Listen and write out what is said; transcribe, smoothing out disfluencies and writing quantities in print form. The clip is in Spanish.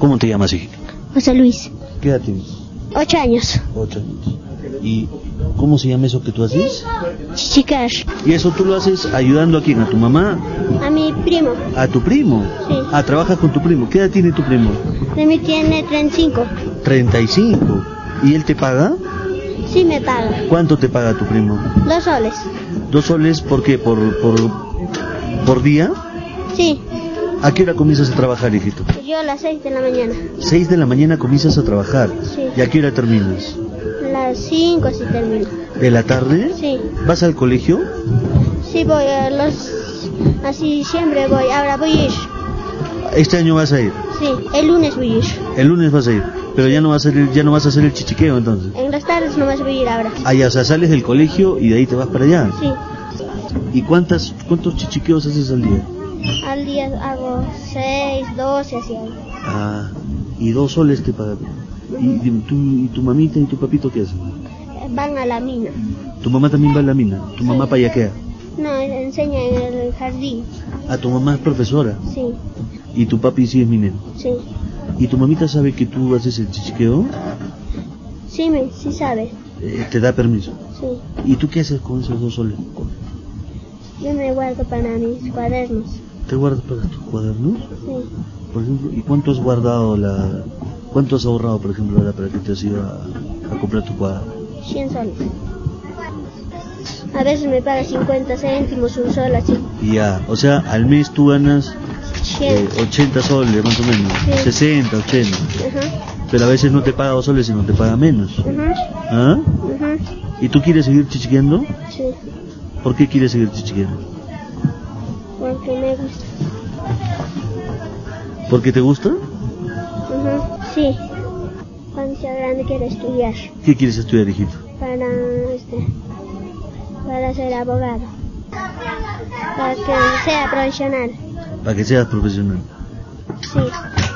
¿Cómo te llamas, hijito? José Luis. ¿Qué edad tienes? 8 años. 8 años. ¿Y cómo se llama eso que tú haces? Chichicar. ¿Y eso tú lo haces ayudando a quién? ¿A tu mamá? A mi primo. ¿A tu primo? Sí. Ah, trabajas con tu primo. ¿Qué edad tiene tu primo? De mí tiene 35. 35. ¿Y él te paga? Sí me paga. ¿Cuánto te paga tu primo? 2 soles. 2 soles, ¿por qué? ¿Por día? Sí. ¿A qué hora comienzas a trabajar, hijito? Yo a las 6 de la mañana. 6 de la mañana comienzas a trabajar. Sí. ¿Y a qué hora terminas? Las 5 así termino. ¿De la tarde? Sí. ¿Vas al colegio? Sí voy así siempre voy. Ahora voy a ir. ¿Este año vas a ir? Sí. El lunes voy a ir. El lunes vas a ir. Pero ya no vas a hacer el chichiqueo entonces. En las tardes nomás voy a ir ahora. Ah, ya, o sea, sales del colegio y de ahí te vas para allá. Sí. ¿Y cuántos chichiqueos haces al día? Al día hago 6, 12 así hago. Ah, y 2 soles te pagan. ¿Y tu mamita y tu papito qué hacen? Van a la mina. ¿Tu mamá también va a la mina? ¿Tu mamá payaquea? No, enseña en el jardín. Ah, tu mamá es profesora. Sí. ¿Y tu papi sí es minero? Sí. ¿Y tu mamita sabe que tú haces el chichiqueo? Sí sabe. ¿Te da permiso? Sí. ¿Y tú qué haces con esos 2 soles? Yo me guardo para mis cuadernos. ¿Te guardas para tus cuadernos? Sí. Por ejemplo, ¿y cuánto has cuánto has ahorrado, por ejemplo, ahora para que te has ido a comprar tu cuaderno? 100 soles. A veces me paga 50 céntimos, un sol así. Ya, o sea, al mes tú ganas 100. 80 soles, más o menos. Sí. 60, 80. Ajá. Pero a veces no te paga 2 soles, sino te paga menos. Ajá. ¿Ah? Ajá. ¿Y tú quieres seguir chichiqueando? Sí. ¿Por qué quieres seguir chichiqueando? Porque me gusta. ¿Porque te gusta? Ajá. Sí. Cuando sea grande quiero estudiar. ¿Qué quieres estudiar, hijito? Para ser abogado. Para que sea profesional. Para que seas profesional. Sí.